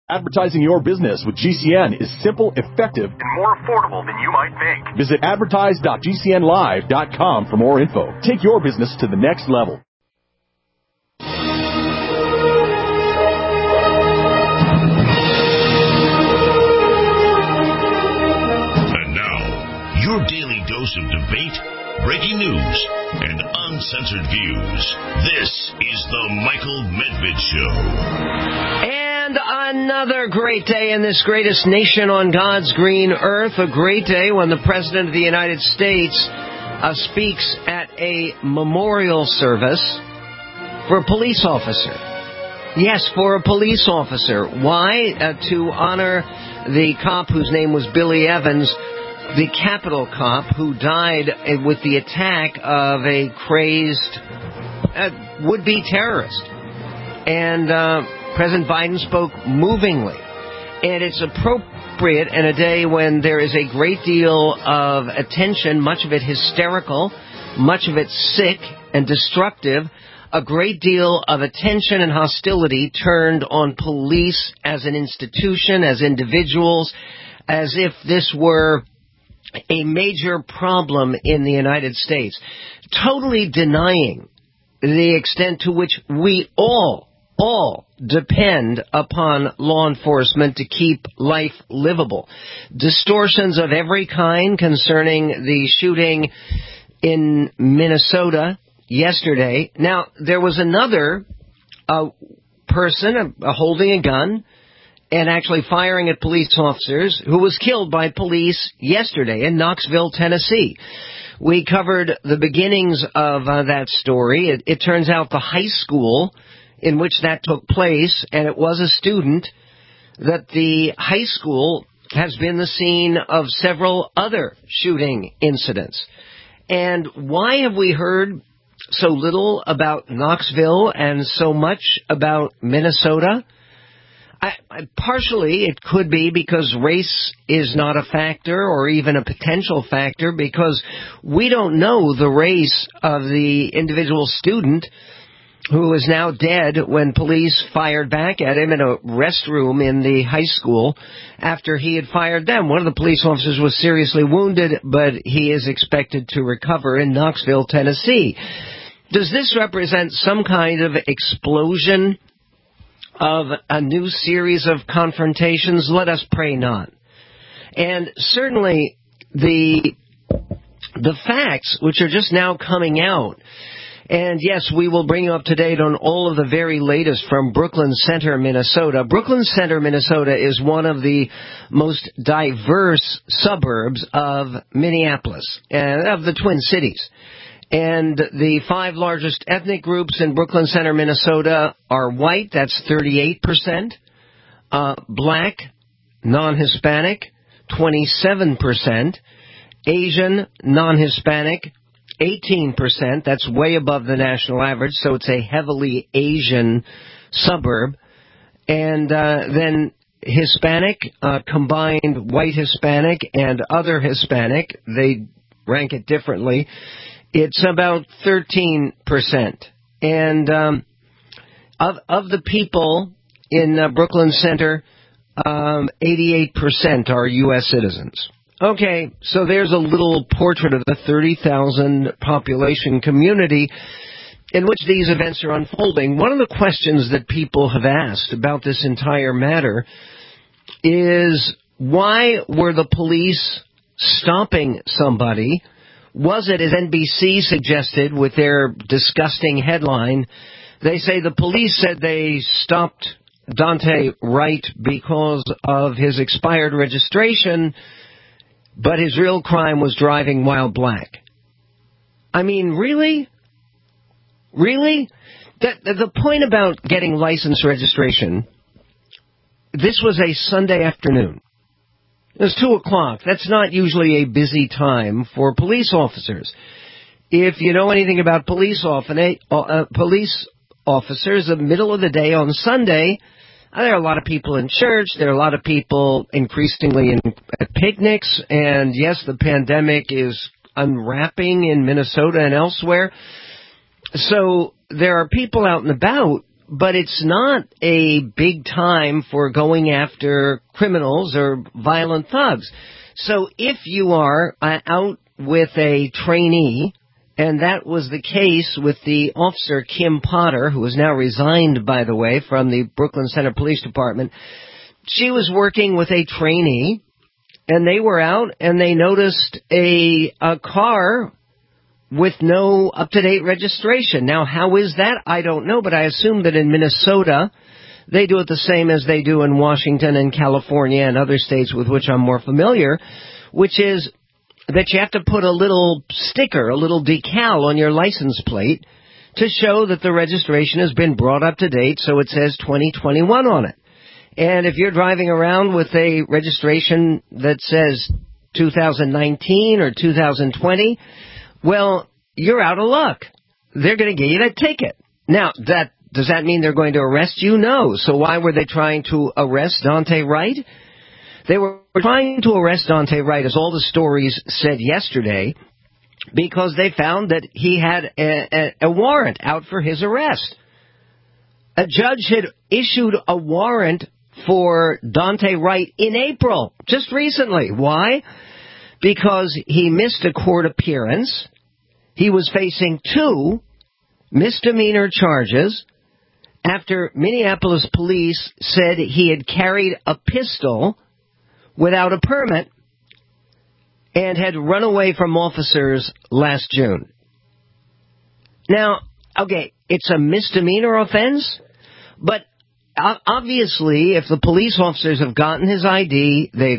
Advertising your business with GCN is simple, effective, and more affordable than you might think. Visit advertise.gcnlive.com for more info. Take your business to the next level. And now, your daily dose of debate, breaking news, and uncensored views. This is the Michael Medved Show. And another great day in this greatest nation on God's green earth. A great day when the President of the United States speaks at a memorial service for a police officer. Yes, for a police officer. Why? To honor the cop whose name was Billy Evans, the Capitol cop who died with the attack of a crazed would-be terrorist. And President Biden spoke movingly. And it's appropriate in a day when there is a great deal of attention, much of it hysterical, much of it sick and destructive, a great deal of attention and hostility turned on police as an institution, as individuals, as if this were a major problem in the United States, totally denying the extent to which we all depend upon law enforcement to keep life livable. Distortions of every kind concerning the shooting in Minnesota yesterday. Now, there was another person holding a gun and actually firing at police officers who was killed by police yesterday in Knoxville, Tennessee. We covered the beginnings of that story. It turns out the high school in which that took place, and it was a student, that the high school has been the scene of several other shooting incidents. And why have we heard so little about Knoxville and so much about Minnesota? Partially, it could be because race is not a factor or even a potential factor, because we don't know the race of the individual student who is now dead when police fired back at him in a restroom in the high school after he had fired them. One of the police officers was seriously wounded, but he is expected to recover in Knoxville, Tennessee. Does this represent some kind of explosion of a new series of confrontations? Let us pray not. And certainly the facts which are just now coming out, and yes, we will bring you up to date on all of the very latest from Brooklyn Center, Minnesota. Brooklyn Center, Minnesota is one of the most diverse suburbs of Minneapolis, of the Twin Cities. And the 5 largest ethnic groups in Brooklyn Center, Minnesota are white, that's 38%, black, non-Hispanic, 27%, Asian, non-Hispanic, 18%, that's way above the national average, so it's a heavily Asian suburb. And then Hispanic, combined white Hispanic and other Hispanic, they rank it differently. It's about 13%. And of the people in Brooklyn Center, 88% are U.S. citizens. Okay, so there's a little portrait of the 30,000 population community in which these events are unfolding. One of the questions that people have asked about this entire matter is, why were the police stopping somebody? Was it, as NBC suggested with their disgusting headline, they say the police said they stopped Daunte Wright because of his expired registration, but his real crime was driving while black. I mean, really? Really? The point about getting license registration, this was a Sunday afternoon. It was 2 o'clock. That's not usually a busy time for police officers. If you know anything about police officers, the middle of the day on Sunday, there are a lot of people in church. There are a lot of people increasingly at picnics. And yes, the pandemic is unwrapping in Minnesota and elsewhere. So there are people out and about but it's not a big time for going after criminals or violent thugs. So if you are out with a trainee, and that was the case with the officer Kim Potter, who has now resigned, by the way, from the Brooklyn Center Police Department. She was working with a trainee, and they were out, and they noticed a car with no up-to-date registration. Now, how is that? I don't know, but I assume that in Minnesota, they do it the same as they do in Washington and California and other states with which I'm more familiar, which is that you have to put a little sticker, a little decal on your license plate to show that the registration has been brought up to date, so it says 2021 on it. And if you're driving around with a registration that says 2019 or 2020, well, you're out of luck. They're going to give you a ticket. Now, does that mean they're going to arrest you? No. So why were they trying to arrest Daunte Wright? They were trying to arrest Daunte Wright, as all the stories said yesterday, because they found that he had a warrant out for his arrest. A judge had issued a warrant for Daunte Wright in April, just recently. Why? Because he missed a court appearance. He was facing 2 misdemeanor charges after Minneapolis police said he had carried a pistol without a permit and had run away from officers last June. Now, okay, it's a misdemeanor offense, but obviously if the police officers have gotten his ID, they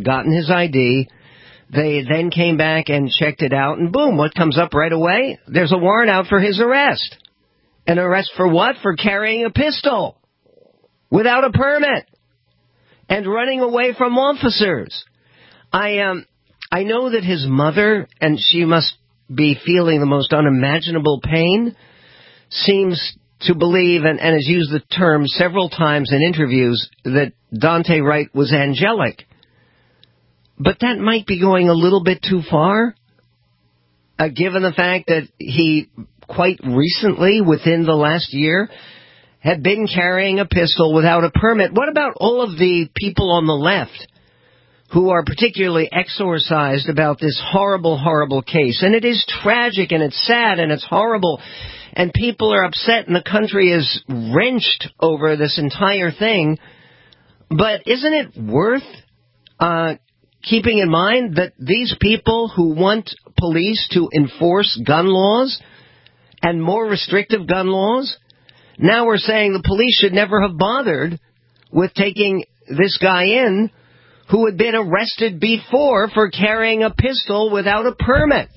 then came back and checked it out, and boom, what comes up right away? There's a warrant out for his arrest. An arrest for what? For carrying a pistol without a permit and running away from officers. I know that his mother, and she must be feeling the most unimaginable pain, seems to believe, and has used the term several times in interviews, that Daunte Wright was angelic. But that might be going a little bit too far, given the fact that he quite recently, within the last year, had been carrying a pistol without a permit. What about all of the people on the left who are particularly exorcised about this horrible, horrible case? And it is tragic, and it's sad, and it's horrible, and people are upset, and the country is wrenched over this entire thing. But isn't it worth keeping in mind that these people who want police to enforce gun laws and more restrictive gun laws, now we're saying the police should never have bothered with taking this guy in who had been arrested before for carrying a pistol without a permit?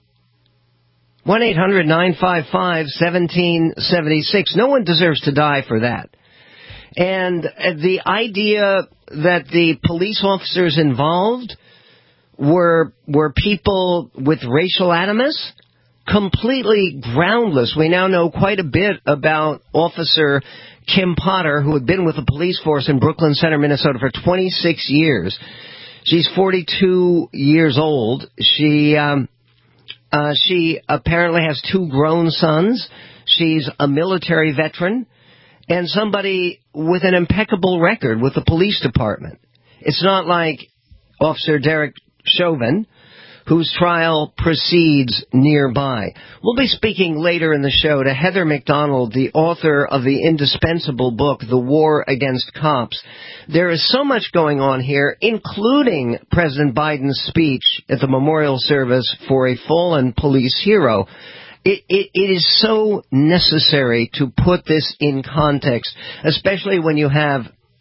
1-800-955-1776. No one deserves to die for that. And the idea that the police officers involved were people with racial animus, completely groundless. We now know quite a bit about Officer Kim Potter, who had been with the police force in Brooklyn Center, Minnesota for 26 years. She's 42 years old. She apparently has 2 grown sons. She's a military veteran and somebody with an impeccable record with the police department. It's not like Officer Derek Chauvin, whose trial proceeds nearby. We'll be speaking later in the show to Heather McDonald, the author of the indispensable book, The War Against Cops. There is so much going on here, including President Biden's speech at the memorial service for a fallen police hero. It is so necessary to put this in context, especially when you have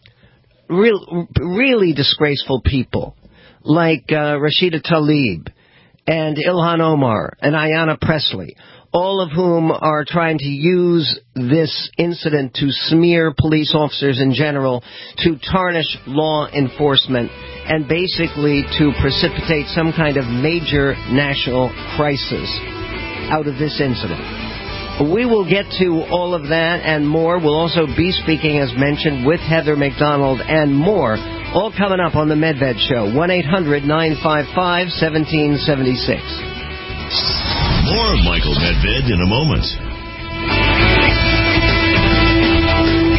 really disgraceful people like Rashida Tlaib and Ilhan Omar and Ayanna Pressley, all of whom are trying to use this incident to smear police officers in general, to tarnish law enforcement, and basically to precipitate some kind of major national crisis out of this incident. We will get to all of that and more. We'll also be speaking, as mentioned, with Heather McDonald and more, all coming up on the Medved Show. 1-800-955-1776. More Michael Medved in a moment.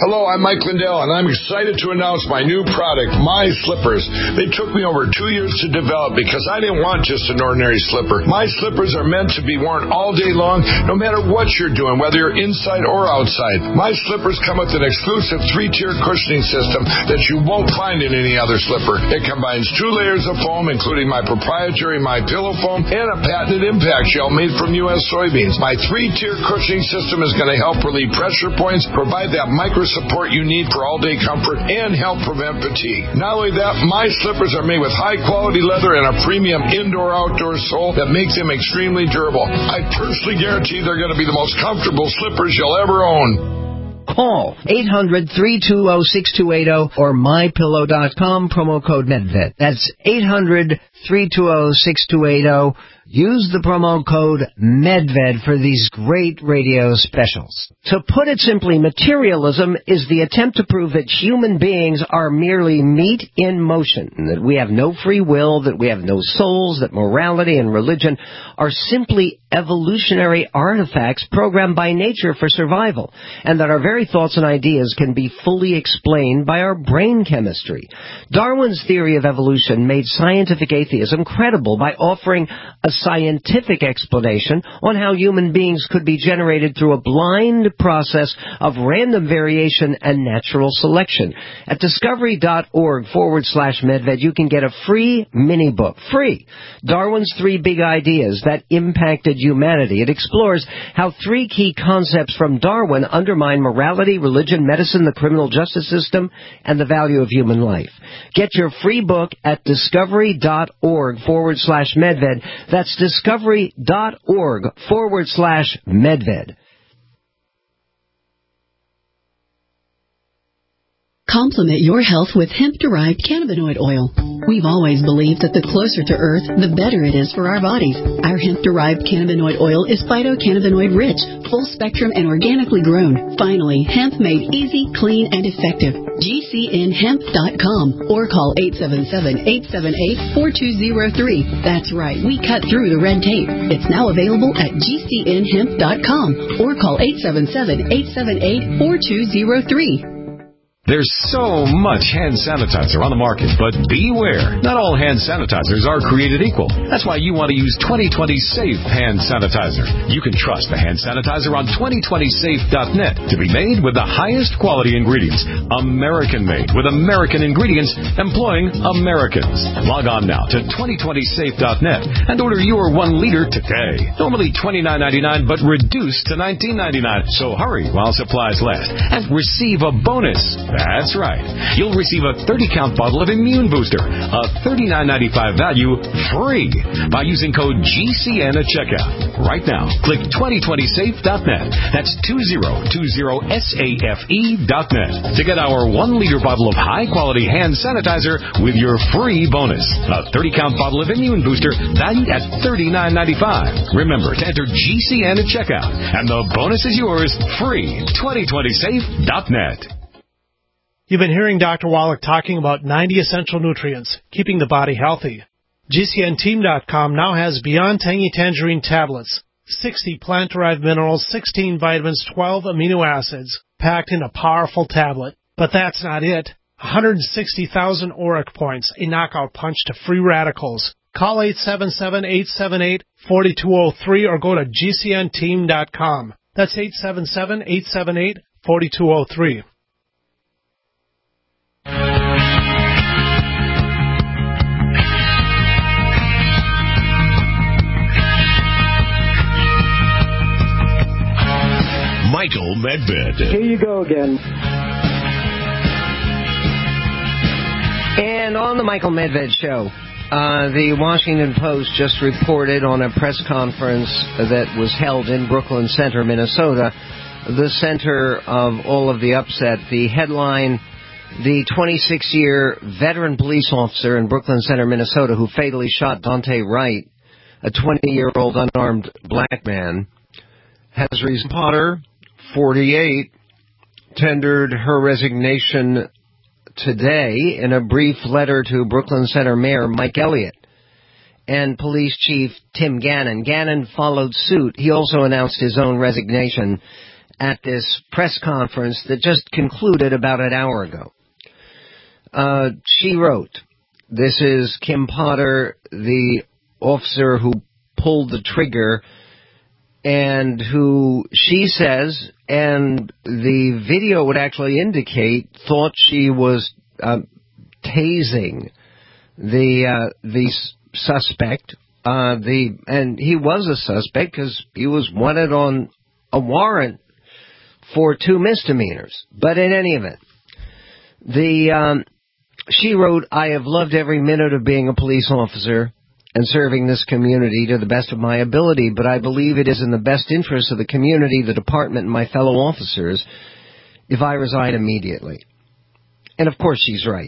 Hello, I'm Mike Lindell, and I'm excited to announce my new product, My Slippers. They took me over 2 years to develop because I didn't want just an ordinary slipper. My Slippers are meant to be worn all day long, no matter what you're doing, whether you're inside or outside. My Slippers come with an exclusive 3-tier cushioning system that you won't find in any other slipper. It combines 2 layers of foam, including my proprietary My Pillow foam and a patented impact gel made from U.S. soybeans. My 3-tier cushioning system is going to help relieve pressure points, provide that micro support you need for all-day comfort, and help prevent fatigue. Not only that, My Slippers are made with high-quality leather and a premium indoor-outdoor sole that makes them extremely durable. I personally guarantee they're going to be the most comfortable slippers you'll ever own. Call 800-320-6280 or MyPillow.com, promo code MedVed. That's 800-320-6280. Use the promo code MEDVED for these great radio specials. To put it simply, materialism is the attempt to prove that human beings are merely meat in motion, that we have no free will, that we have no souls, that morality and religion are simply evolutionary artifacts programmed by nature for survival, and that our very thoughts and ideas can be fully explained by our brain chemistry. Darwin's theory of evolution made scientific atheism credible by offering a scientific explanation on how human beings could be generated through a blind process of random variation and natural selection. At discovery.org/medved, you can get a free mini book. Free. Darwin's 3 Big Ideas That Impacted Humanity. It explores how 3 key concepts from Darwin undermine morality, religion, medicine, the criminal justice system, and the value of human life. Get your free book at discovery.org/medved. That's discovery.org/medved. Complement your health with hemp-derived cannabinoid oil. We've always believed that the closer to Earth, the better it is for our bodies. Our hemp-derived cannabinoid oil is phytocannabinoid-rich, full-spectrum, and organically grown. Finally, hemp made easy, clean, and effective. GCNhemp.com or call 877-878-4203. That's right, we cut through the red tape. It's now available at GCNhemp.com or call 877-878-4203. There's so much hand sanitizer on the market, but beware. Not all hand sanitizers are created equal. That's why you want to use 2020 Safe Hand Sanitizer. You can trust the hand sanitizer on 2020safe.net to be made with the highest quality ingredients. American-made with American ingredients employing Americans. Log on now to 2020safe.net and order your 1 liter today. Normally $29.99, but reduced to $19.99. So hurry while supplies last and receive a bonus. That's right. You'll receive a 30-count bottle of Immune Booster, a $39.95 value, free by using code GCN at checkout. Right now, click 2020safe.net. That's 2020safe.net to get our 1-liter bottle of high-quality hand sanitizer with your free bonus. A 30-count bottle of Immune Booster valued at $39.95. Remember to enter GCN at checkout, and the bonus is yours, free. 2020safe.net. You've been hearing Dr. Wallach talking about 90 essential nutrients, keeping the body healthy. GCNteam.com now has Beyond Tangy Tangerine tablets, 60 plant-derived minerals, 16 vitamins, 12 amino acids, packed in a powerful tablet. But that's not it. 160,000 ORAC points, a knockout punch to free radicals. Call 877-878-4203 or go to GCNteam.com. That's 877-878-4203. Michael Medved. Here you go again. And on the Michael Medved Show, the Washington Post just reported on a press conference that was held in Brooklyn Center, Minnesota, the center of all of the upset. The headline, the 26-year veteran police officer in Brooklyn Center, Minnesota, who fatally shot Dante Wright, a 20-year-old unarmed black man, has reason. Potter, 48, tendered her resignation today in a brief letter to Brooklyn Center Mayor Mike Elliott and Police Chief Tim Gannon. Gannon followed suit. He also announced his own resignation at this press conference that just concluded about an hour ago. She wrote, this is Kim Potter, the officer who pulled the trigger and who she says, and the video would actually indicate, thought she was tasing the suspect. And he was a suspect because he was wanted on a warrant for 2 misdemeanors. But in any event, she wrote, I have loved every minute of being a police officer and serving this community to the best of my ability, but I believe it is in the best interest of the community, the department, and my fellow officers if I resign immediately. And of course she's right.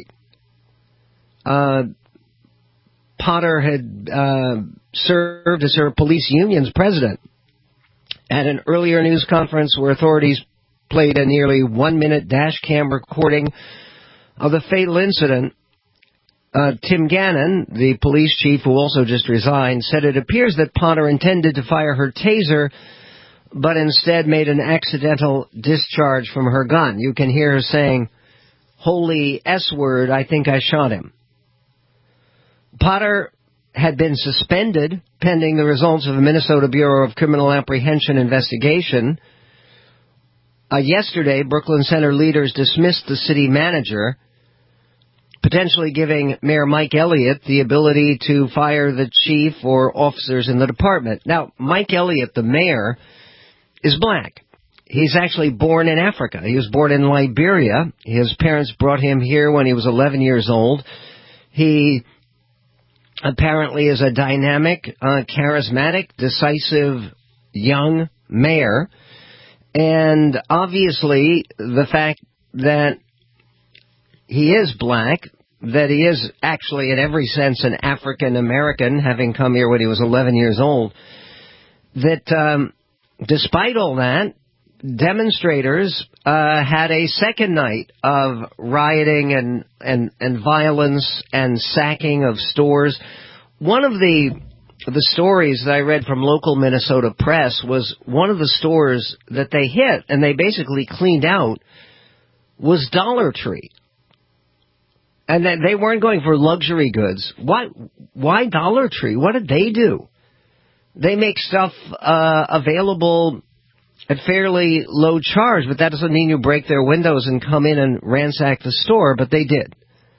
Potter had served as her police union's president at an earlier news conference where authorities played a nearly 1-minute dash cam recording of the fatal incident. Tim Gannon, the police chief who also just resigned, said it appears that Potter intended to fire her taser, but instead made an accidental discharge from her gun. You can hear her saying, holy S-word, I think I shot him. Potter had been suspended pending the results of a Minnesota Bureau of Criminal Apprehension investigation. Yesterday, Brooklyn Center leaders dismissed the city manager, potentially giving Mayor Mike Elliott the ability to fire the chief or officers in the department. Now, Mike Elliott, the mayor, is black. He's actually born in Africa. He was born in Liberia. His parents brought him here when he was 11 years old. He apparently is a dynamic, charismatic, decisive young mayor. And obviously, the fact that he is black, that he is actually in every sense an African American, having come here when he was 11 years old, that despite all that, demonstrators had a second night of rioting and violence and sacking of stores. One of the stories that I read from local Minnesota press was one of the stores that they hit and they basically cleaned out was Dollar Tree. And that they weren't going for luxury goods. Why Dollar Tree? What did they do? They make stuff available at fairly low charge, but that doesn't mean you break their windows and come in and ransack the store, but they did.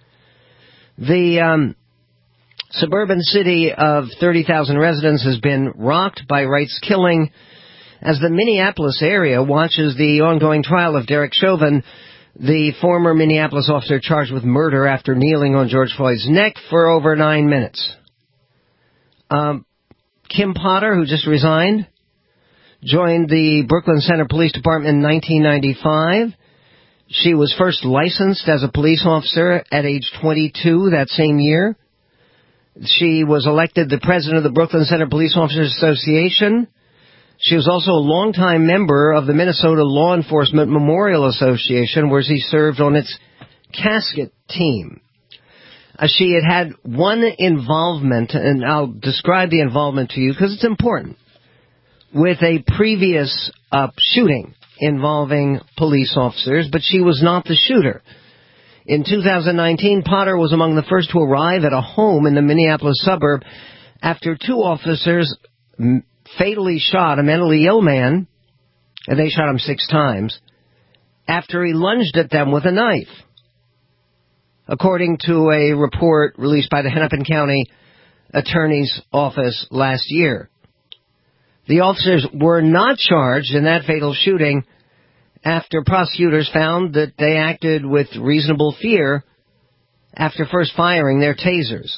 The suburban city of 30,000 residents has been rocked by Wright's killing as the Minneapolis area watches the ongoing trial of Derek Chauvin, the former Minneapolis officer charged with murder after kneeling on George Floyd's neck for over 9 minutes. Kim Potter, who just resigned, joined the Brooklyn Center Police Department in 1995. She was first licensed as a police officer at age 22 that same year. She was elected the president of the Brooklyn Center Police Officers Association. She was also a longtime member of the Minnesota Law Enforcement Memorial Association, where she served on its casket team. She had one involvement, and I'll describe the involvement to you because it's important, with a previous shooting involving police officers, but she was not the shooter. In 2019, Potter was among the first to arrive at a home in the Minneapolis suburb after 2 officers fatally shot a mentally ill man, and they shot him 6 times, after he lunged at them with a knife, according to a report released by the Hennepin County Attorney's Office last year. The officers were not charged in that fatal shooting after prosecutors found that they acted with reasonable fear after first firing their tasers.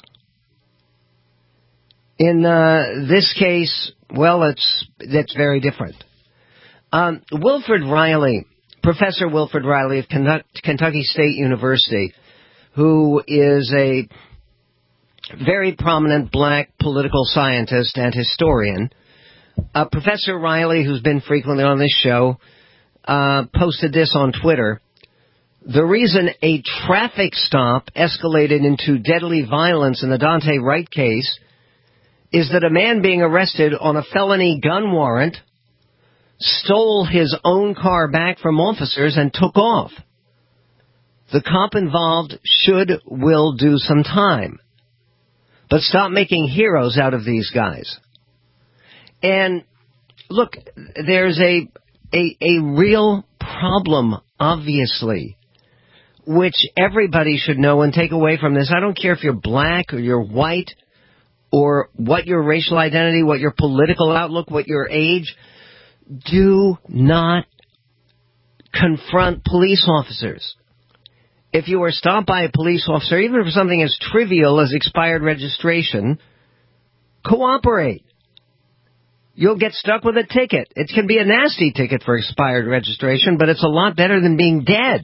In this case, well, it's very different. Wilfred Riley, Professor Wilfred Riley of Kentucky State University, who is a very prominent black political scientist and historian, Professor Riley, who's been frequently on this show, posted this on Twitter. The reason a traffic stop escalated into deadly violence in the Dante Wright case is that a man being arrested on a felony gun warrant stole his own car back from officers and took off. The cop involved will do some time. But stop making heroes out of these guys. And look, there's a real problem, obviously, which everybody should know and take away from this. I don't care if you're black or you're white or what your racial identity, what your political outlook, what your age. Do not confront police officers. If you are stopped by a police officer, even for something as trivial as expired registration, cooperate. You'll get stuck with a ticket. It can be a nasty ticket for expired registration, but it's a lot better than being dead.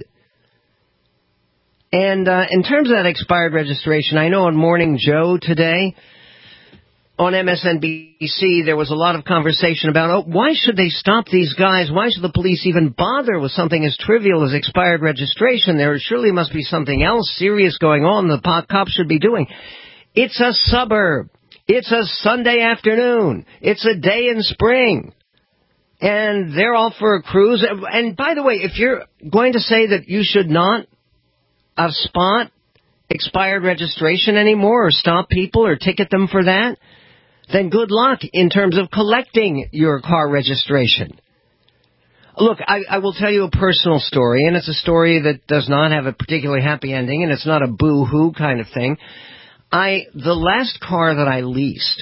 And in terms of that expired registration, I know on Morning Joe today, on MSNBC, there was a lot of conversation about, why should they stop these guys? Why should the police even bother with something as trivial as expired registration? There surely must be something else serious going on the cops should be doing. It's a suburb. It's a Sunday afternoon. It's a day in spring. And they're off for a cruise. And by the way, if you're going to say that you should not spot expired registration anymore or stop people or ticket them for that, then good luck in terms of collecting your car registration. Look, I will tell you a personal story, and it's a story that does not have a particularly happy ending, and it's not a boo-hoo kind of thing. The last car that I leased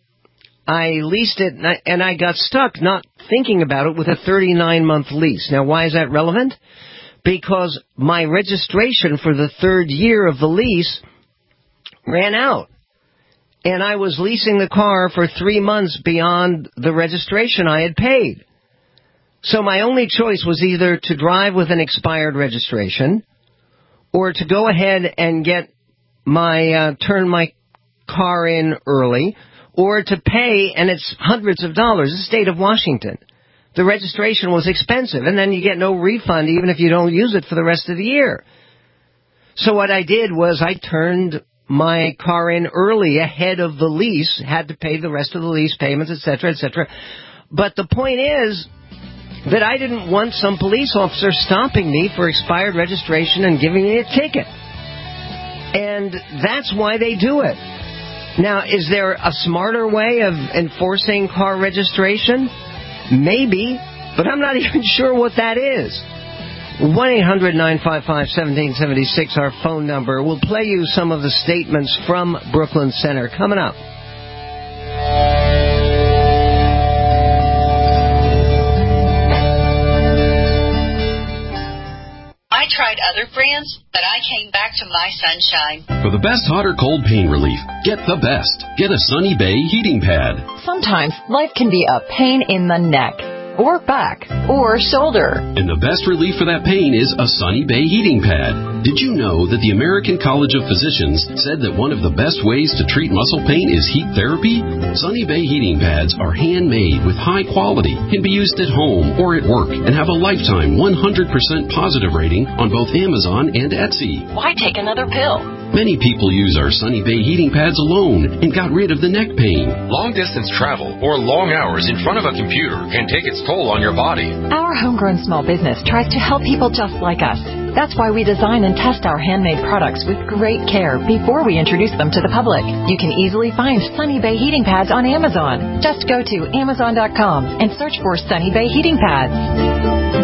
it, and I got stuck not thinking about it with a 39-month lease. Now, why is that relevant? Because my registration for the third year of the lease ran out. And I was leasing the car for 3 months beyond the registration I had paid. So my only choice was either to drive with an expired registration or to go ahead and get turn my car in early, or to pay, and it's hundreds of dollars, the state of Washington. The registration was expensive, and then you get no refund even if you don't use it for the rest of the year. So what I did was I turned my car in early ahead of the lease, had to pay the rest of the lease payments, etc., etc. But the point is that I didn't want some police officer stopping me for expired registration and giving me a ticket. And that's why they do it. Now, is there a smarter way of enforcing car registration? Maybe, but I'm not even sure what that is. 1-800-955-1776, our phone number. We'll play you some of the statements from Brooklyn Center coming up. I tried other brands, but I came back to My Sunshine. For the best hot or cold pain relief, get the best. Get a Sunny Bay heating pad. Sometimes life can be a pain in the neck, or back, or shoulder. And the best relief for that pain is a Sunny Bay heating pad. Did you know that the American College of Physicians said that one of the best ways to treat muscle pain is heat therapy? Sunny Bay heating pads are handmade with high quality, can be used at home or at work, and have a lifetime 100% positive rating on both Amazon and Etsy. Why take another pill? Many people use our Sunny Bay heating pads alone and got rid of the neck pain. Long-distance travel or long hours in front of a computer can take its toll on your body. Our homegrown small business tries to help people just like us. That's why we design and test our handmade products with great care before we introduce them to the public. You can easily find Sunny Bay heating pads on Amazon. Just go to Amazon.com and search for Sunny Bay heating pads.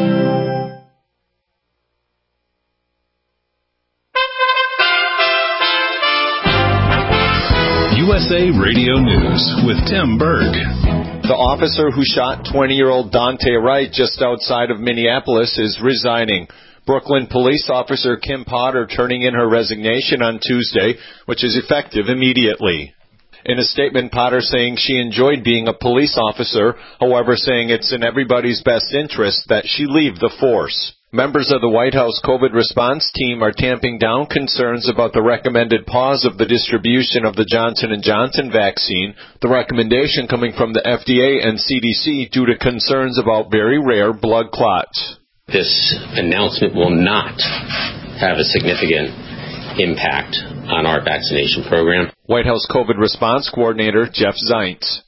USA Radio News with Tim Berg. The officer who shot 20-year-old Dante Wright just outside of Minneapolis is resigning. Brooklyn police officer Kim Potter turning in her resignation on Tuesday, which is effective immediately. In a statement, Potter saying she enjoyed being a police officer, however saying it's in everybody's best interest that she leave the force. Members of the White House COVID response team are tamping down concerns about the recommended pause of the distribution of the Johnson & Johnson vaccine, the recommendation coming from the FDA and CDC due to concerns about very rare blood clots. This announcement will not have a significant impact on our vaccination program. White House COVID response coordinator Jeff Zients.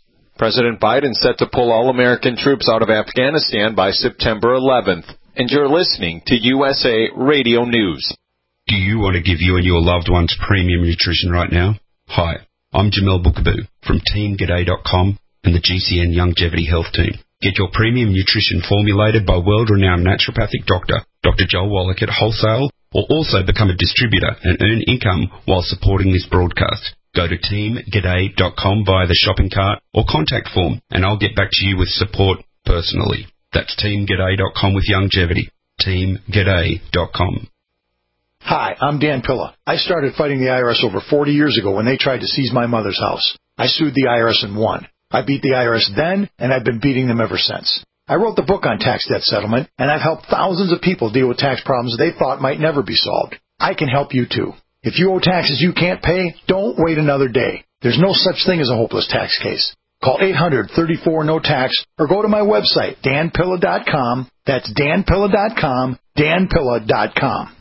President Biden set to pull all American troops out of Afghanistan by September 11th. And you're listening to USA Radio News. Do you want to give you and your loved ones premium nutrition right now? Hi, I'm Jamel Bookaboo from TeamGaday.com and the GCN Longevity Health Team. Get your premium nutrition formulated by world-renowned naturopathic doctor, Dr. Joel Wallach at Wholesale, or also become a distributor and earn income while supporting this broadcast. Go to TeamGaday.com via the shopping cart or contact form, and I'll get back to you with support personally. That's TeamGaday.com with longevity. TeamGaday.com. Hi, I'm Dan Pilla. I started fighting the IRS over 40 years ago when they tried to seize my mother's house. I sued the IRS and won. I beat the IRS then, and I've been beating them ever since. I wrote the book on tax debt settlement, and I've helped thousands of people deal with tax problems they thought might never be solved. I can help you too. If you owe taxes you can't pay, don't wait another day. There's no such thing as a hopeless tax case. Call 800-34-NO-TAX or go to my website, danpilla.com. That's danpilla.com, danpilla.com.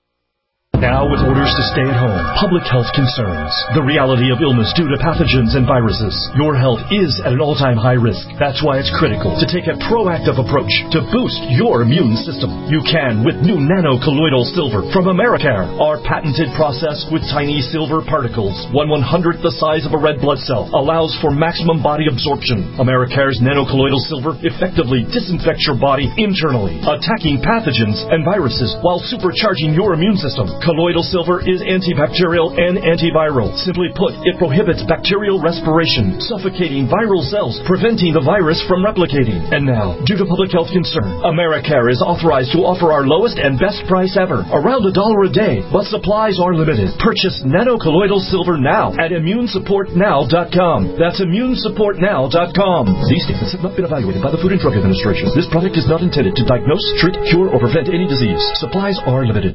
Now with orders to stay at home, public health concerns, the reality of illness due to pathogens and viruses, your health is at an all-time high risk. That's why it's critical to take a proactive approach to boost your immune system. You can with new nano-colloidal silver from Americare. Our patented process with tiny silver particles, 1/100th the size of a red blood cell, allows for maximum body absorption. Americare's nano-colloidal silver effectively disinfects your body internally, attacking pathogens and viruses while supercharging your immune system. Colloidal silver is antibacterial and antiviral. Simply put, it prohibits bacterial respiration, suffocating viral cells, preventing the virus from replicating. And now, due to public health concern, Americare is authorized to offer our lowest and best price ever, around $1 a day, but supplies are limited. Purchase nano-colloidal silver now at ImmuneSupportNow.com. That's ImmuneSupportNow.com. These statements have not been evaluated by the Food and Drug Administration. This product is not intended to diagnose, treat, cure, or prevent any disease. Supplies are limited.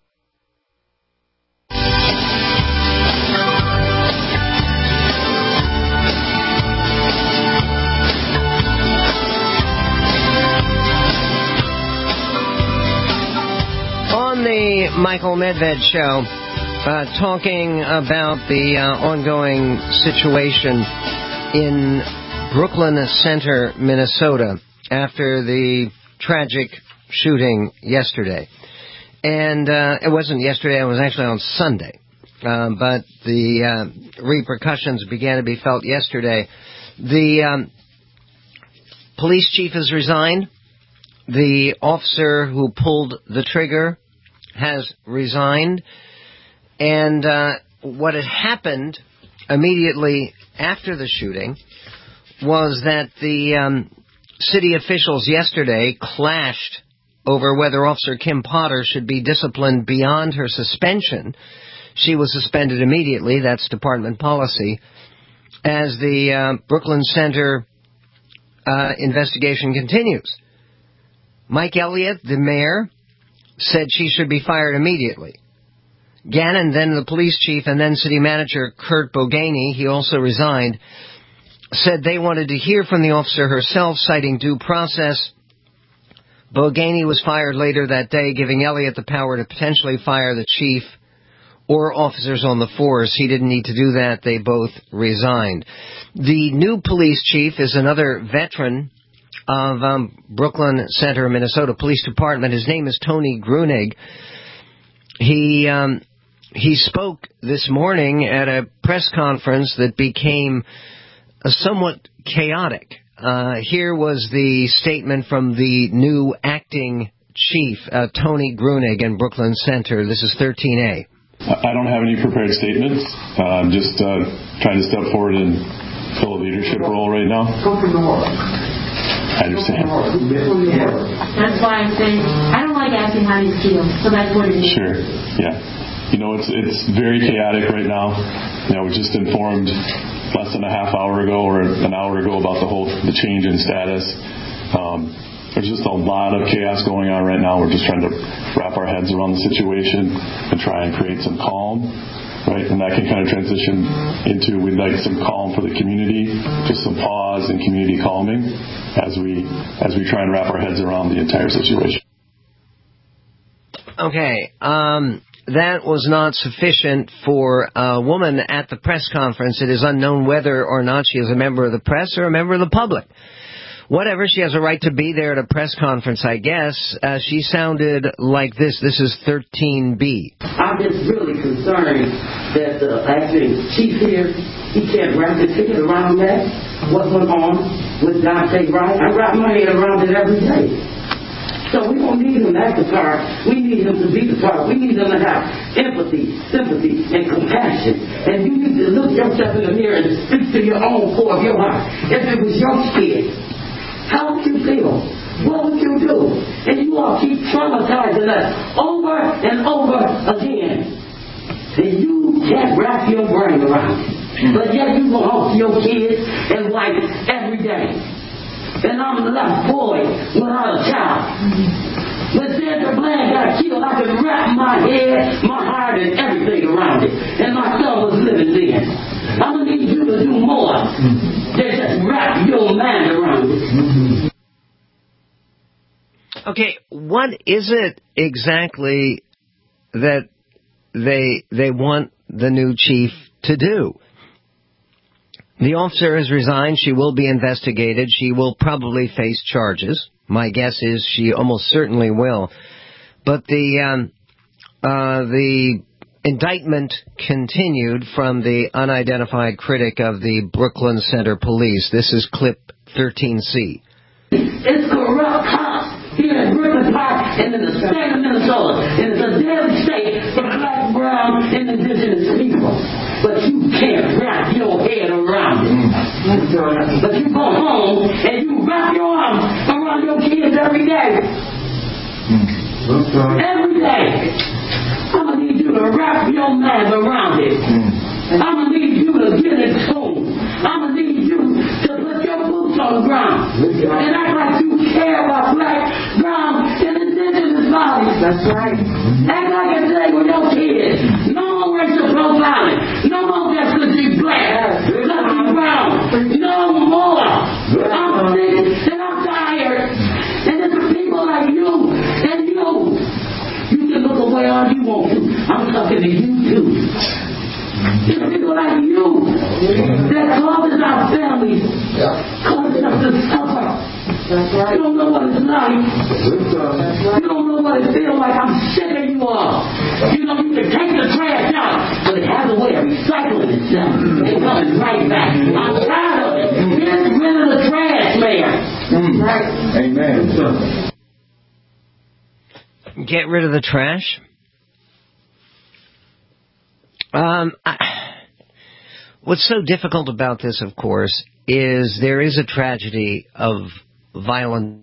The Michael Medved Show, talking about the ongoing situation in Brooklyn Center, Minnesota, after the tragic shooting yesterday. And it wasn't yesterday, it was actually on Sunday. But the repercussions began to be felt yesterday. The police chief has resigned. The officer who pulled the trigger has resigned, and what had happened immediately after the shooting was that the city officials yesterday clashed over whether Officer Kim Potter should be disciplined beyond her suspension. She was suspended immediately, that's department policy, as the Brooklyn Center investigation continues. Mike Elliott, the mayor, said she should be fired immediately. Gannon, then the police chief, and then city manager Kurt Boganey, he also resigned, said they wanted to hear from the officer herself, citing due process. Boganey was fired later that day, giving Elliott the power to potentially fire the chief or officers on the force. He didn't need to do that. They both resigned. The new police chief is another veteran of Brooklyn Center, Minnesota Police Department. His name is Tony Grunig. He spoke this morning at a press conference that became somewhat chaotic. Here was the statement from the new acting chief, Tony Grunig, in Brooklyn Center. This is 13A. I don't have any prepared statements. I'm just trying to step forward and fill a leadership role right now. I understand. That's why I'm saying I don't like asking how you feel, so that's what it is. Sure. Yeah. You know, it's very chaotic right now. You know, we just informed less than a half hour ago or an hour ago about the change in status. There's just a lot of chaos going on right now. We're just trying to wrap our heads around the situation and try and create some calm. Right, and that can kind of transition into we'd like some calm for the community, just some pause and community calming as we try and wrap our heads around the entire situation. Okay, that was not sufficient for a woman at the press conference. It is unknown whether or not she is a member of the press or a member of the public. Whatever, she has a right to be there at a press conference, I guess. She sounded like this. This is 13B. I'm just really concerned that the acting chief here, he can't wrap his head around that. What went on with Dante Wright? I wrap my head around it every day. So we don't need him to act the part. We need him to be the part. We need him to have empathy, sympathy, and compassion. And you need to look yourself in the mirror and speak to your own core of your heart. If it was your kid, how would you feel? What would you do? And you all keep traumatizing us over and over again. And you can't wrap your brain around it. But yet you go home to your kids and wife every day. And I'm the last boy without a child. When Sandra Bland got killed, I could wrap my head, my heart, and everything around it. And my son was living then. I'm going to need you to do more than just wrap your mind around it. Okay, what is it exactly that they want the new chief to do? The officer has resigned. She will be investigated. She will probably face charges. My guess is she almost certainly will. But the indictment continued from the unidentified critic of the Brooklyn Center Police. This is clip 13C. It's corrupt cops here in Brooklyn Park and in the state of Minnesota. And it's a deadly state for black, brown, and indigenous people. But you can't wrap your head around it. But you go home and you wrap your arms around your kids every day. Every day. I'm going to need you to wrap your mind around it. I'm going to need you to get it soon. I'm going to need you to put your boots on the ground. And act like you care about black, brown, and indigenous bodies. That's right. Act like it's today with your kids. No more racial profiling. No more just because you're black. Just be brown. No more. I'm sick and I'm tired. And it's the people like you and you. You can look away all you want to. I'm talking to you too. It's people like you that causes our families, causes us to suffer. That's right. You don't know what it's like. You don't know what it feels like. I'm sick of you all. You know, you can take the trash out, but it has a way of recycling itself and coming right back. I'm tired of it. Get rid of the trash, man. Right. Amen. Get rid of the trash? What's so difficult about this, of course, is there is a tragedy of violent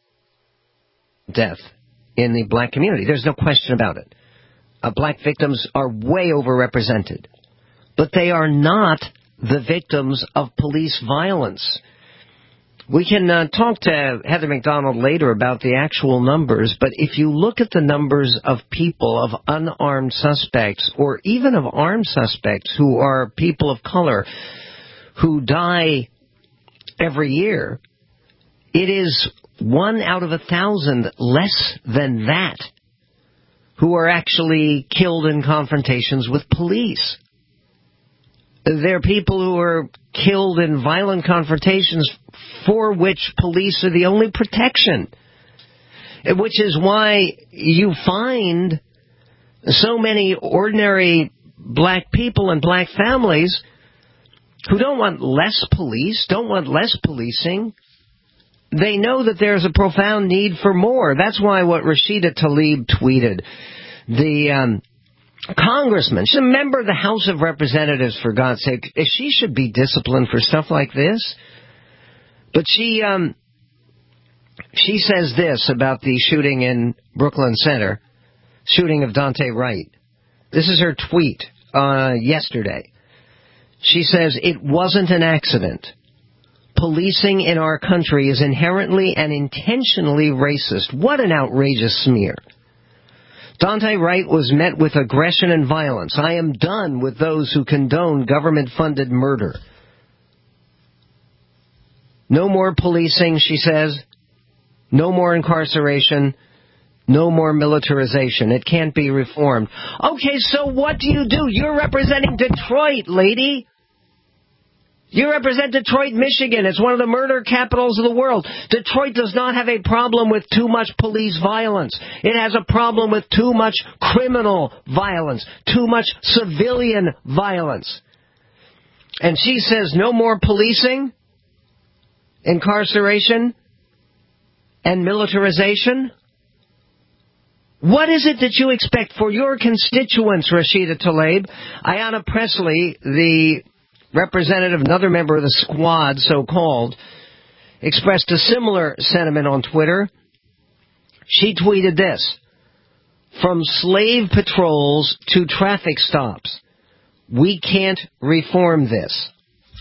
death in the black community. There's no question about it. Black victims are way overrepresented. But they are not the victims of police violence. We can talk to Heather McDonald later about the actual numbers, but if you look at the numbers of people, of unarmed suspects, or even of armed suspects who are people of color who die every year, it is 1 out of 1,000 less than that who are actually killed in confrontations with police. There are people who are killed in violent confrontations for which police are the only protection. Which is why you find so many ordinary black people and black families who don't want less police, don't want less policing. They know that there's a profound need for more. That's why what Rashida Tlaib tweeted, the congressman, she's a member of the House of Representatives, for God's sake. She should be disciplined for stuff like this. But she says this about the shooting in Brooklyn Center, shooting of Dante Wright. This is her tweet yesterday. She says, "It wasn't an accident. Policing in our country is inherently and intentionally racist. What an outrageous smear. Dante Wright was met with aggression and violence. I am done with those who condone government-funded murder. No more policing," she says. "No more incarceration. No more militarization. It can't be reformed. Okay, so what do? You're representing Detroit, lady. You represent Detroit, Michigan. It's one of the murder capitals of the world. Detroit does not have a problem with too much police violence. It has a problem with too much criminal violence, too much civilian violence. And she says no more policing, incarceration, and militarization? What is it that you expect for your constituents, Rashida Tlaib? Ayanna Pressley, the representative, another member of the squad, so-called, expressed a similar sentiment on Twitter. She tweeted this: "From slave patrols to traffic stops, we can't reform this."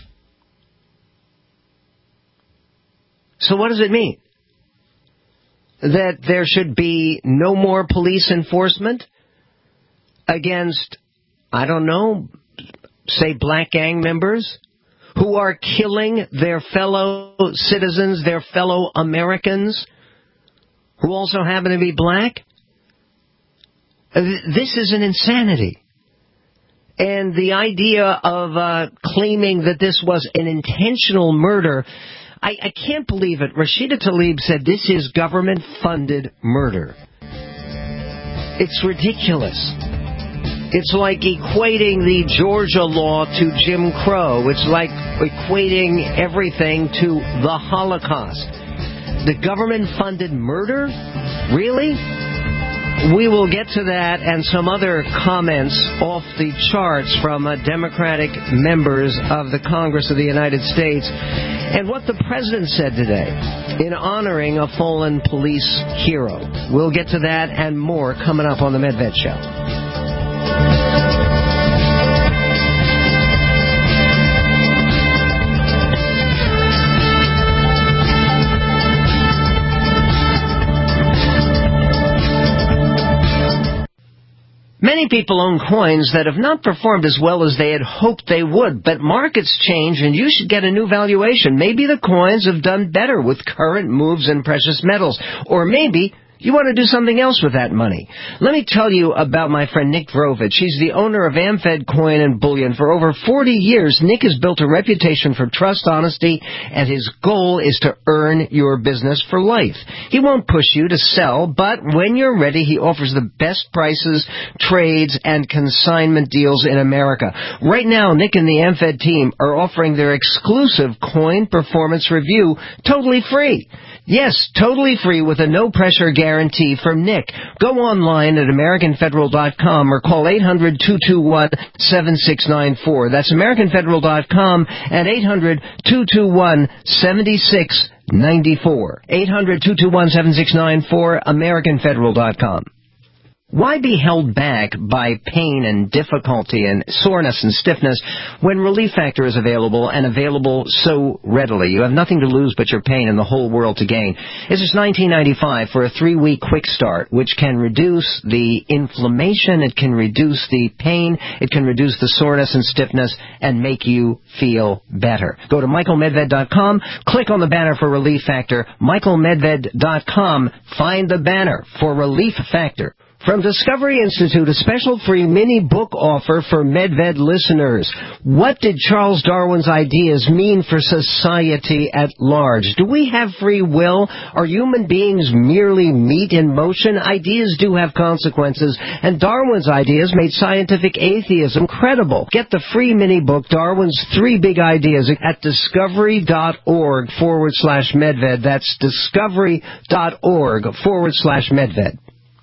So what does it mean? That there should be no more police enforcement against, I don't know, say black gang members who are killing their fellow citizens, their fellow Americans, who also happen to be black? This is an insanity. And the idea of claiming that this was an intentional murder, I can't believe it. Rashida Tlaib said this is government-funded murder. It's ridiculous. It's like equating the Georgia law to Jim Crow. It's like equating everything to the Holocaust. The government-funded murder? Really? We will get to that and some other comments off the charts from Democratic members of the Congress of the United States, and what the President said today in honoring a fallen police hero. We'll get to that and more coming up on the Medved Show. Many people own coins that have not performed as well as they had hoped they would, but markets change and you should get a new valuation. Maybe the coins have done better with current moves in precious metals, or maybe you want to do something else with that money. Let me tell you about my friend Nick Vrovich. He's the owner of AmFed Coin and Bullion. For over 40 years, Nick has built a reputation for trust, honesty, and his goal is to earn your business for life. He won't push you to sell, but when you're ready, he offers the best prices, trades, and consignment deals in America. Right now, Nick and the AmFed team are offering their exclusive coin performance review totally free. Yes, totally free with a no-pressure guarantee from Nick. Go online at AmericanFederal.com or call 800-221-7694. That's AmericanFederal.com and 800-221-7694. 800-221-7694, AmericanFederal.com. Why be held back by pain and difficulty and soreness and stiffness when Relief Factor is available and available so readily? You have nothing to lose but your pain and the whole world to gain. It's just $19.95 for a 3-week quick start, which can reduce the inflammation, it can reduce the pain, it can reduce the soreness and stiffness, and make you feel better. Go to MichaelMedved.com, click on the banner for Relief Factor, MichaelMedved.com, find the banner for Relief Factor. From Discovery Institute, a special free mini book offer for Medved listeners. What did Charles Darwin's ideas mean for society at large? Do we have free will? Are human beings merely meat in motion? Ideas do have consequences, and Darwin's ideas made scientific atheism credible. Get the free mini book, Darwin's 3 Big Ideas, at discovery.org/Medved. That's discovery.org/Medved.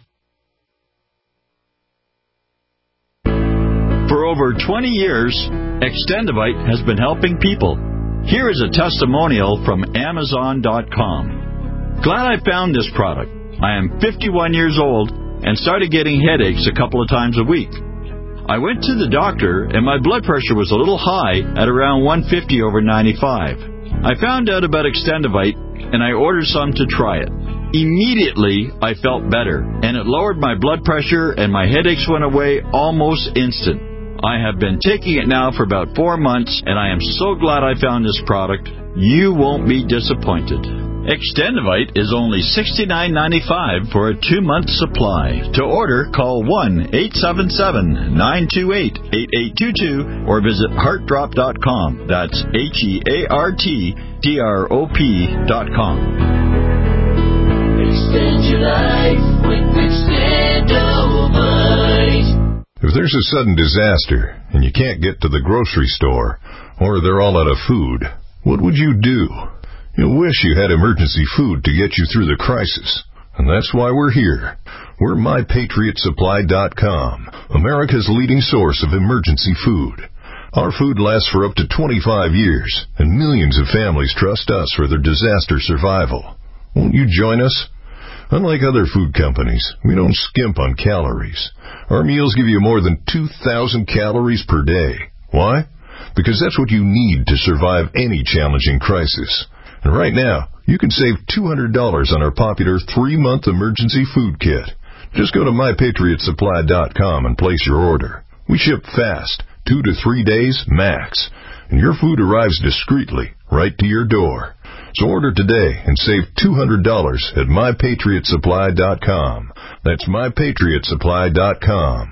For over 20 years, Extendivite has been helping people. Here is a testimonial from Amazon.com. Glad I found this product. I am 51 years old and started getting headaches a couple of times a week. I went to the doctor and my blood pressure was a little high at around 150/95. I found out about Extendivite and I ordered some to try it. Immediately, I felt better, and it lowered my blood pressure and my headaches went away almost instant. I have been taking it now for about 4 months, and I am so glad I found this product. You won't be disappointed. Extendivite is only $69.95 for a 2-month supply. To order, call 1-877-928-8822 or visit heartdrop.com. That's HEARTDROP.com. Extend your life with Extendivite. If there's a sudden disaster and you can't get to the grocery store or they're all out of food, what would you do? You'll wish you had emergency food to get you through the crisis. And that's why we're here. We're MyPatriotSupply.com, America's leading source of emergency food. Our food lasts for up to 25 years, and millions of families trust us for their disaster survival. Won't you join us? Unlike other food companies, we don't skimp on calories. Our meals give you more than 2,000 calories per day. Why? Because that's what you need to survive any challenging crisis. And right now, you can save $200 on our popular 3-month emergency food kit. Just go to MyPatriotSupply.com and place your order. We ship fast, 2 to 3 days max, and your food arrives discreetly right to your door. So order today and save $200 at MyPatriotSupply.com. That's MyPatriotSupply.com.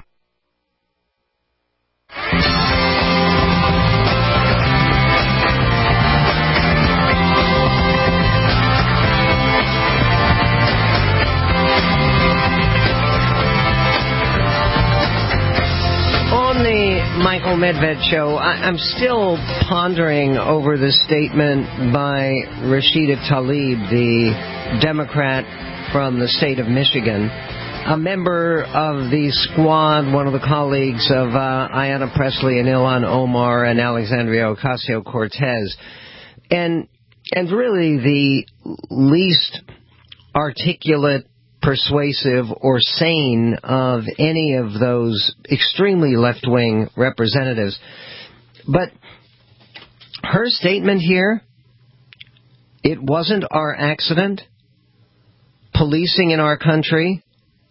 Michael Medved Show. I'm still pondering over the statement by Rashida Tlaib, the Democrat from the state of Michigan, a member of the squad, one of the colleagues of Ayanna Pressley and Ilhan Omar and Alexandria Ocasio-Cortez, and really the least articulate, persuasive, or sane of any of those extremely left-wing representatives. But her statement here, it wasn't our accident. Policing in our country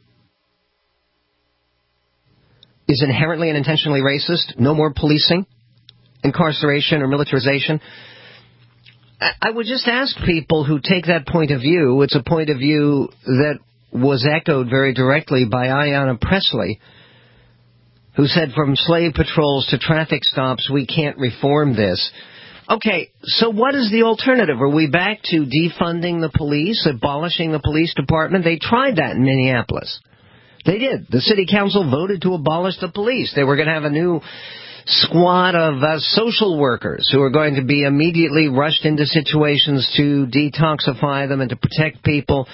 is inherently and intentionally racist. No more policing, incarceration, or militarization. I would just ask people who take that point of view, it's a point of view that was echoed very directly by Ayanna Pressley, who said, from slave patrols to traffic stops, we can't reform this. Okay, so what is the alternative? Are we back to defunding the police, abolishing the police department? They tried that in Minneapolis. They did. The city council voted to abolish the police. They were going to have a new squad of social workers who are going to be immediately rushed into situations to detoxify them and to protect people.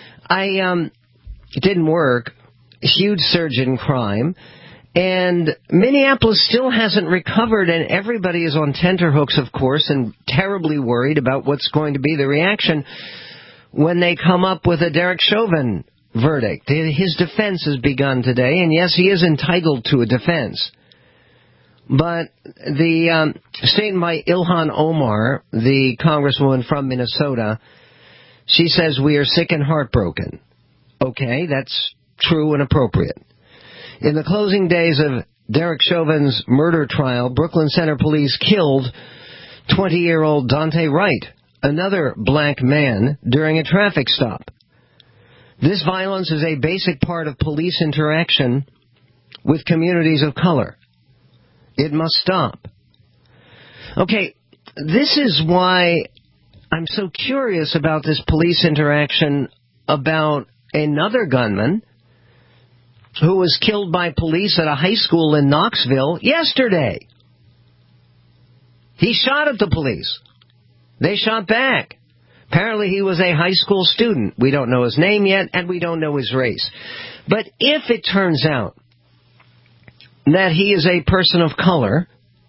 It didn't work. Huge surge in crime. And Minneapolis still hasn't recovered, and everybody is on tenterhooks, of course, and terribly worried about what's going to be the reaction when they come up with a Derek Chauvin verdict. His defense has begun today, and yes, he is entitled to a defense. But the statement by Ilhan Omar, the congresswoman from Minnesota, she says, we are sick and heartbroken. Okay, that's true and appropriate. In the closing days of Derek Chauvin's murder trial, Brooklyn Center police killed 20-year-old Dante Wright, another black man, during a traffic stop. This violence is a basic part of police interaction with communities of color. It must stop. Okay, this is why I'm so curious about this police interaction about another gunman who was killed by police at a high school in Knoxville yesterday. He shot at the police. They shot back. Apparently he was a high school student. We don't know his name yet, and we don't know his race. But if it turns out that he is a person of color,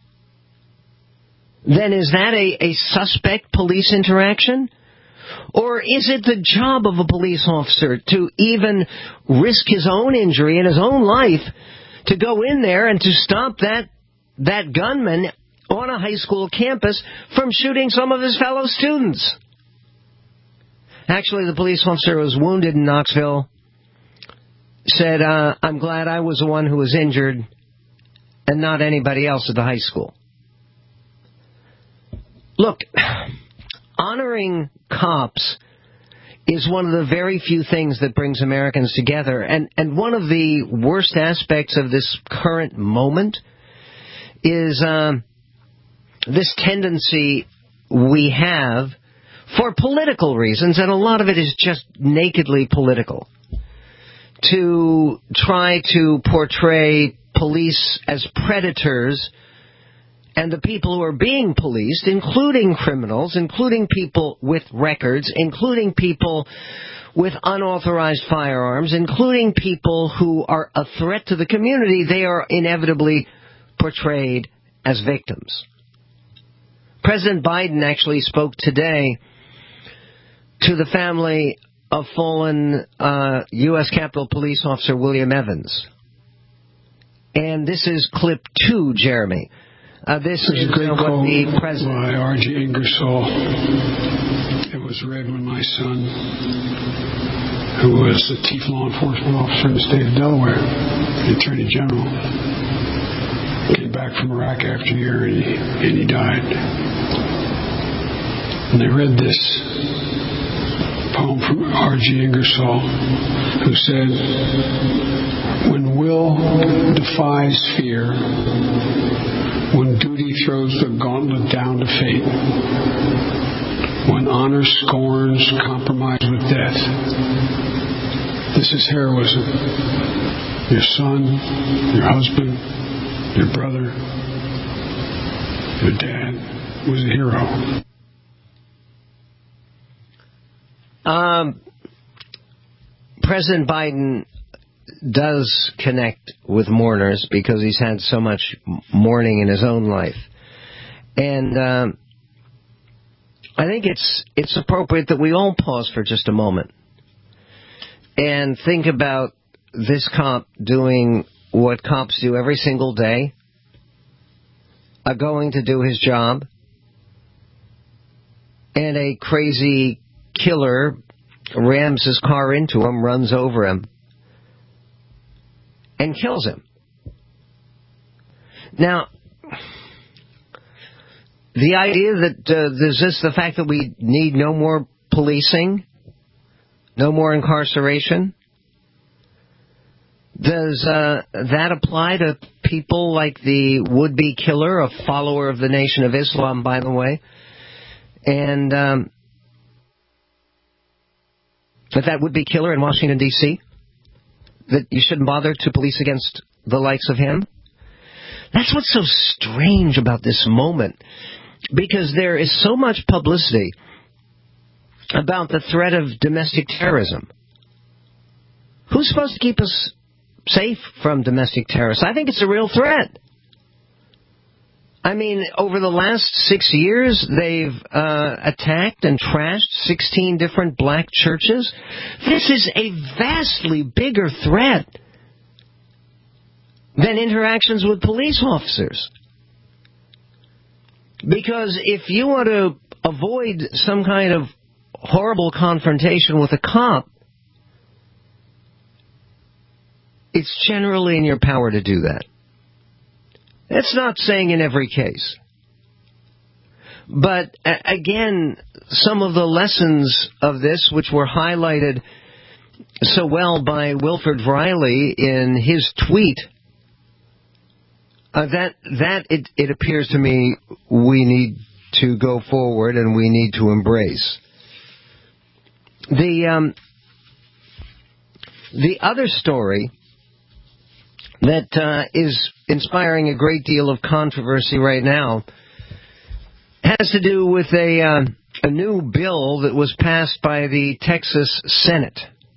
then is that a suspect police interaction? Or is it the job of a police officer to even risk his own injury and his own life to go in there and to stop that gunman on a high school campus from shooting some of his fellow students? Actually, the police officer who was wounded in Knoxville said, I'm glad I was the one who was injured and not anybody else at the high school. Look, honoring cops is one of the very few things that brings Americans together. And one of the worst aspects of this current moment is this tendency we have, for political reasons, and a lot of it is just nakedly political, to try to portray police as predators and the people who are being policed, including criminals, including people with records, including people with unauthorized firearms, including people who are a threat to the community, they are inevitably portrayed as victims. President Biden actually spoke today to the family of fallen U.S. Capitol Police Officer William Evans. And this is clip 2, Jeremy. This is a great what quote the president... by R.G. Ingersoll. It was read when my son, who was the chief law enforcement officer in the state of Delaware, the Attorney General, came back from Iraq after a year and he died. And they read this poem from R.G. Ingersoll, who said, "When will defies fear, when duty throws the gauntlet down to fate, when honor scorns compromise with death, this is heroism. Your son, your husband, your brother, your dad was a hero." President Biden does connect with mourners because he's had so much mourning in his own life. And I think it's appropriate that we all pause for just a moment and think about this cop doing what cops do every single day, going to do his job, and a crazy killer rams his car into him, runs over him, and kills him. Now, the idea that there's just the fact that we need no more policing, no more incarceration, does that apply to people like the would-be killer, a follower of the Nation of Islam, by the way, and that would-be killer in Washington, D.C., that you shouldn't bother to police against the likes of him? That's what's so strange about this moment, because there is so much publicity about the threat of domestic terrorism. Who's supposed to keep us safe from domestic terrorists? I think it's a real threat. I mean, over the last 6 years, they've attacked and trashed 16 different black churches. This is a vastly bigger threat than interactions with police officers. Because if you want to avoid some kind of horrible confrontation with a cop, it's generally in your power to do that. That's not saying in every case. But again, some of the lessons of this, which were highlighted so well by Wilfred Riley in his tweet, it appears to me we need to go forward and we need to embrace. The other story that is inspiring a great deal of controversy right now has to do with a new bill that was passed by the Texas Senate.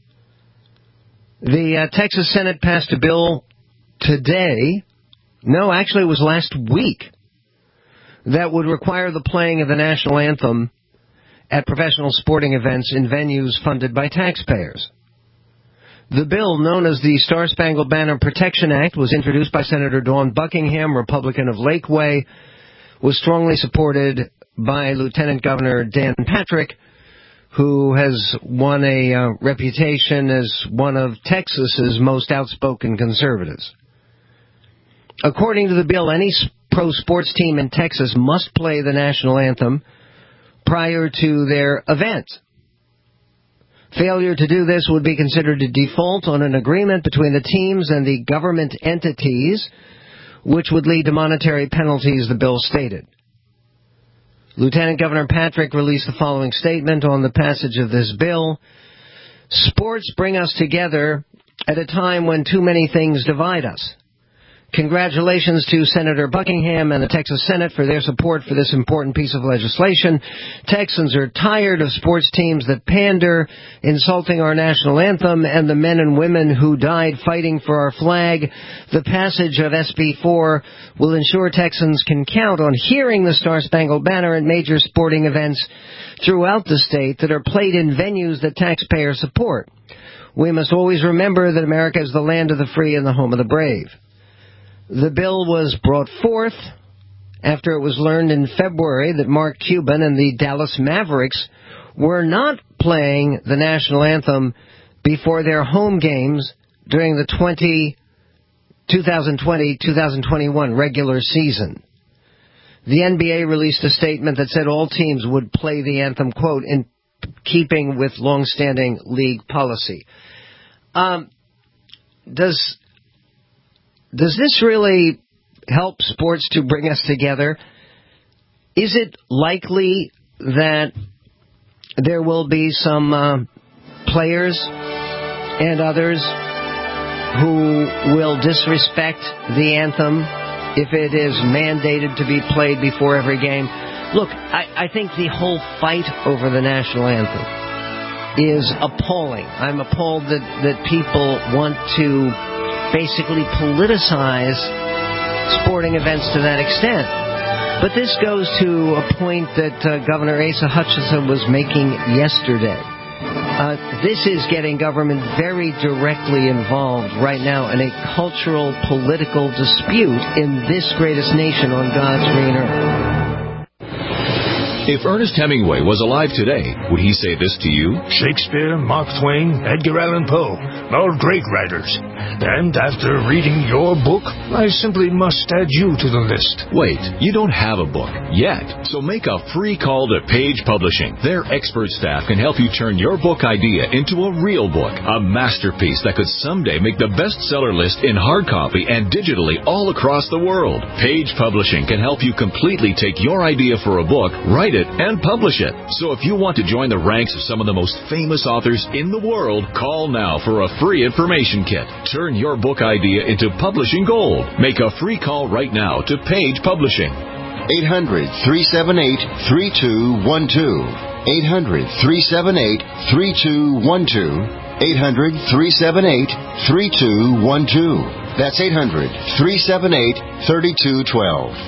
The Texas Senate passed a bill today, no, actually it was last week, that would require the playing of the national anthem at professional sporting events in venues funded by taxpayers. The bill, known as the Star-Spangled Banner Protection Act, was introduced by Senator Dawn Buckingham, Republican of Lakeway, was strongly supported by Lieutenant Governor Dan Patrick, who has won a reputation as one of Texas's most outspoken conservatives. According to the bill, any pro sports team in Texas must play the national anthem prior to their event. Failure to do this would be considered a default on an agreement between the teams and the government entities, which would lead to monetary penalties, the bill stated. Lieutenant Governor Patrick released the following statement on the passage of this bill. Sports bring us together at a time when too many things divide us. Congratulations to Senator Buckingham and the Texas Senate for their support for this important piece of legislation. Texans are tired of sports teams that pander, insulting our national anthem, and the men and women who died fighting for our flag. The passage of SB 4 will ensure Texans can count on hearing the Star-Spangled Banner at major sporting events throughout the state that are played in venues that taxpayers support. We must always remember that America is the land of the free and the home of the brave. The bill was brought forth after it was learned in February that Mark Cuban and the Dallas Mavericks were not playing the national anthem before their home games during the 2020-2021 regular season. The NBA released a statement that said all teams would play the anthem, quote, in keeping with long-standing league policy. Does this really help sports to bring us together? Is it likely that there will be some players and others who will disrespect the anthem if it is mandated to be played before every game? Look, I think the whole fight over the national anthem is appalling. I'm appalled that people want to basically politicize sporting events to that extent. But this goes to a point that Governor Asa Hutchinson was making yesterday. This is getting government very directly involved right now in a cultural, political dispute in this greatest nation on God's green earth. If Ernest Hemingway was alive today, would he say this to you? Shakespeare, Mark Twain, Edgar Allan Poe, all great writers. And after reading your book, I simply must add you to the list. Wait, you don't have a book yet, so make a free call to Page Publishing. Their expert staff can help you turn your book idea into a real book, a masterpiece that could someday make the bestseller list in hard copy and digitally all across the world. Page Publishing can help you completely take your idea for a book, write it, and publish it. So if you want to join the ranks of some of the most famous authors in the world, call now for a free information kit. Turn your book idea into publishing gold. Make a free call right now to Page Publishing. 800-378-3212. 800-378-3212. 800-378-3212. That's 800-378-3212.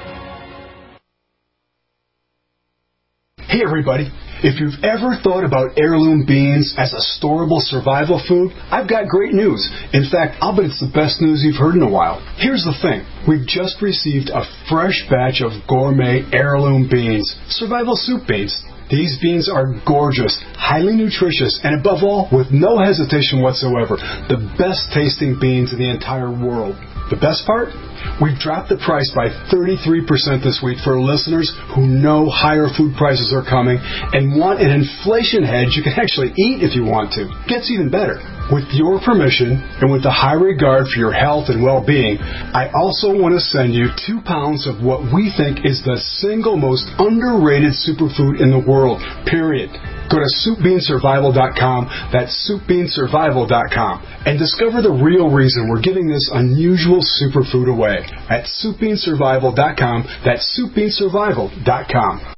Hey everybody, if you've ever thought about heirloom beans as a storable survival food, I've got great news. In fact, I'll bet it's the best news you've heard in a while. Here's the thing. We've just received a fresh batch of gourmet heirloom beans, survival soup beans. These beans are gorgeous, highly nutritious, and above all, with no hesitation whatsoever, the best tasting beans in the entire world. The best part? We've dropped the price by 33% this week for listeners who know higher food prices are coming and want an inflation hedge you can actually eat if you want to. Gets even better. With your permission and with the high regard for your health and well-being, I also want to send you 2 pounds of what we think is the single most underrated superfood in the world, period. Go to SoupBeanSurvival.com, that's SoupBeanSurvival.com, and discover the real reason we're giving this unusual superfood away at SoupBeanSurvival.com, that's SoupBeanSurvival.com.